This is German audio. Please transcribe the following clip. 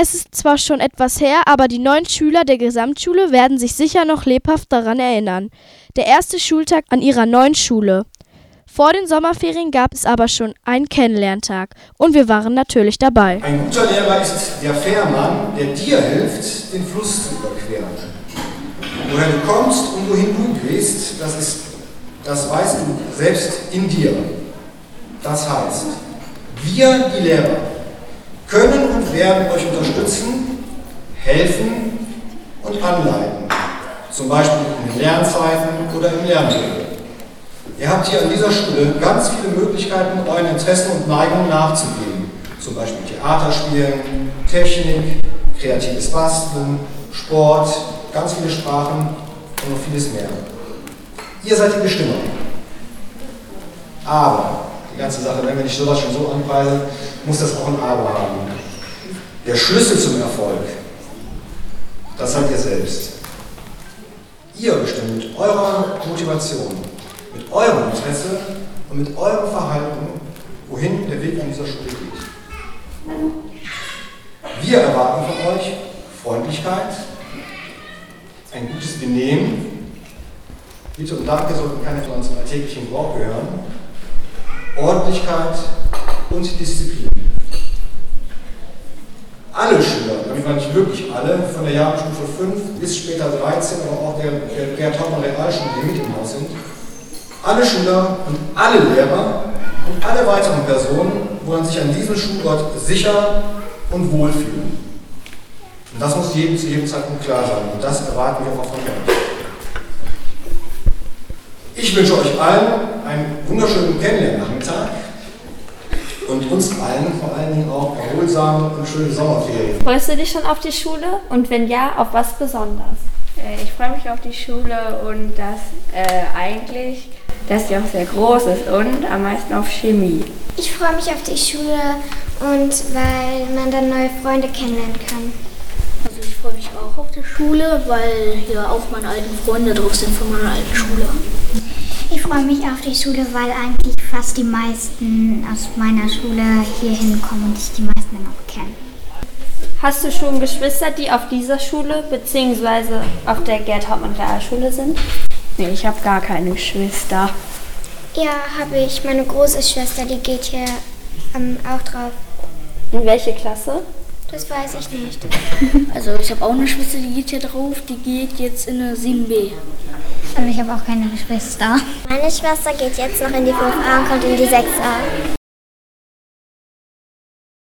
Es ist zwar schon etwas her, aber die neuen Schüler der Gesamtschule werden sich sicher noch lebhaft daran erinnern. Der erste Schultag an ihrer neuen Schule. Vor den Sommerferien gab es aber schon einen Kennenlerntag und wir waren natürlich dabei. Ein guter Lehrer ist der Fährmann, der dir hilft, den Fluss zu überqueren. Woher du kommst und wohin du gehst, das weißt du selbst in dir. Das heißt, wir, die Lehrer, können und werden euch unterstützen, helfen und anleiten. Zum Beispiel in den Lernzeiten oder im Lernmittel. Ihr habt hier an dieser Schule ganz viele Möglichkeiten, euren Interessen und Neigungen nachzugehen. Zum Beispiel Theaterspielen, Technik, kreatives Basteln, Sport, ganz viele Sprachen und noch vieles mehr. Ihr seid die Bestimmer. Aber die ganze Sache, wenn ich sowas schon so anpreise, muss das auch ein Aber haben. Der Schlüssel zum Erfolg, das seid ihr selbst. Ihr bestimmt mit eurer Motivation, mit eurem Interesse und mit eurem Verhalten, wohin der Weg an dieser Schule geht. Wir erwarten von euch Freundlichkeit, ein gutes Benehmen, Bitte und Danke sollten keine von uns im alltäglichen Gebrauch gehören, Ordentlichkeit und Disziplin. Alle Schüler, damit meine ich wirklich alle, von der Jahrgangsstufe 5 bis später 13, aber auch der Gerd-Hauptmann-Realschule, die mit im Haus sind, alle Schüler und alle Lehrer und alle weiteren Personen wollen sich an diesem Schulort sicher und wohlfühlen. Und das muss jedem zu jedem Zeitpunkt klar sein. Und das erwarten wir auch von euch. Ich wünsche euch allen einen wunderschönen Kennenlernnachmittag und uns allen vor allen Dingen auch erholsame und schöne Sommerferien. Freust du dich schon auf die Schule? Und wenn ja, auf was besonders? Ich freue mich auf die Schule und dass sie auch sehr groß ist und am meisten auf Chemie. Ich freue mich auf die Schule und weil man dann neue Freunde kennenlernen kann. Also ich freue mich auch auf die Schule, weil hier auch meine alten Freunde drauf sind von meiner alten Schule. Ich freue mich auf die Schule, weil eigentlich fast die meisten aus meiner Schule hier hinkommen und ich die meisten dann auch kenne. Hast du schon Geschwister, die auf dieser Schule bzw. auf der Gerd-Hauptmann-Realschule sind? Nee, ich habe gar keine Geschwister. Ja, habe ich. Meine große Schwester, die geht hier auch drauf. In welche Klasse? Das weiß ich nicht. Also ich habe auch eine Schwester, die geht hier drauf, die geht jetzt in eine 7b. Und ich habe auch keine Geschwister. Meine Schwester geht jetzt noch in die 5a und kommt in die 6a.